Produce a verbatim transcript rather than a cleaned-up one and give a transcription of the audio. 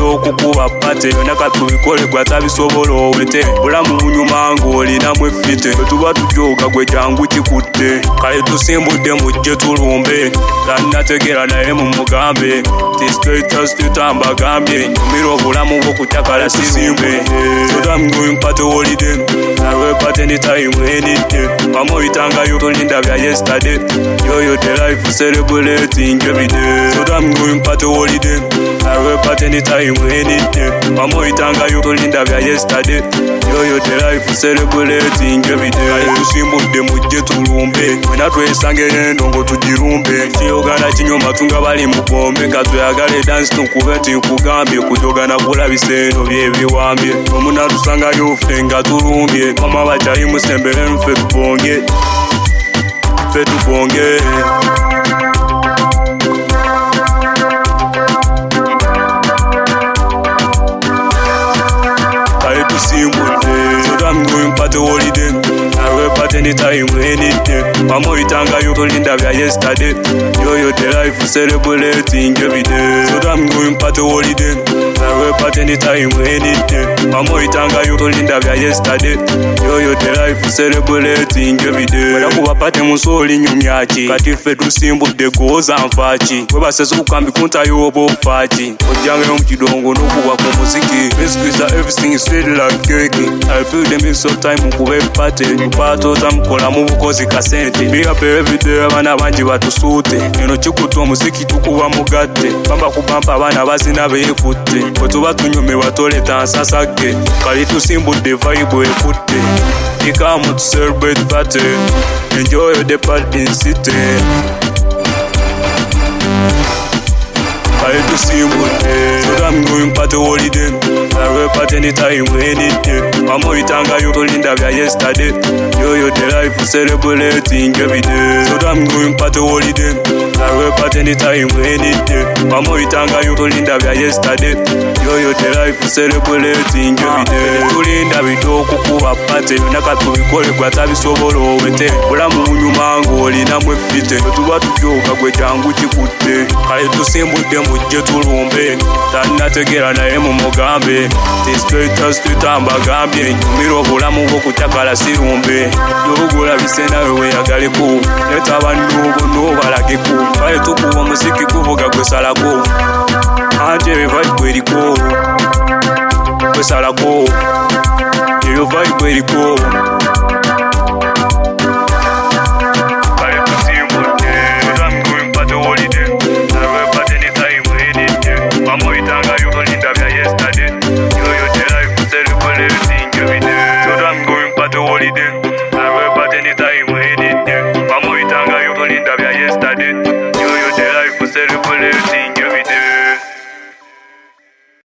okukuba pate yonna katubikole gwe atabisobola owete bulamu bunyuma ng'olinamu effite bwe tuba tujoga gwe jangu kikutte kale tusimbudde mujje tulumbe tannategeera naye mumugambe tistraighters tutambagambye nyumira obulamu bw'okutyakala sisimbe so I'm going party holiday I will party anytime any day pamoitangayo tolinda bya yesterday yoyo the life celebrating every day so I'm going party holiday I will party anytime any day pamoitangayo tolinda bya yesterday yoyo the life celebrating every day tusimbudde mujje tulumbe wena twesange endongo tugirumbe kiyogana kinyoma tunga bali mugombe katuyagale dance tukube tikugambye kujogana kulabisa eno byebiwambye omuna tusangayo ffe nga tulumbye mama bajayi musembere nfe tubonge ffe tubonge kale tusimbudde so I'm going party holiday I will party anytime any day pamoitangayo tolinda bya yesterday yoyo the life celebrating every day so I'm going party holiday I will party anytime any day pamoitangayo tolinda bya yesterday yoyo the life celebrating every day wala kuba pate musoli nyumyaki kati ffe tusimbudde goza nfaki we basese kukambi kuntayo obofaki ojangayo mu kidongo n'okuba ku muziki basically everything is sweet like cake I feel the mix of time mukube pate pato tamkola mu bukozi kasente big up every day abana banji batusuute eno kikutu omuziki tukuba mugatte bamba kubampa abana bazina beekutte bwe tuba tunyumirwa toleta nsasage kali tusimbudde vibe ekutte you come to celebrate party enjoy the party in city kali tusimbudde so I'm going party holiday I will party anytime any day pamoitangayo tolinda bya yesterday yoyo the life celebrating every day so I'm going party holiday I will party anytime any day pamoitangayo tolinda bya yesterday yoyo the life celebrating every day tulinda bito okukuba pate yonna katubikole gwe atabisobola owete bulamu bunyuma ng'olinamu effite bwe tuba tujoga gwe jangu kikutte kale tusimbudde mujje tulumbe tannategeera naye mumugambe tistraighters tutambagambye nyumira obulamu bw'okutyakala sirumbe yogulabise nawe weyagaleko leta abandubo n'obalageko kale tukuba omuziki guvuga gwesalako anje vibe eriko gwesalako eyo vibe eriko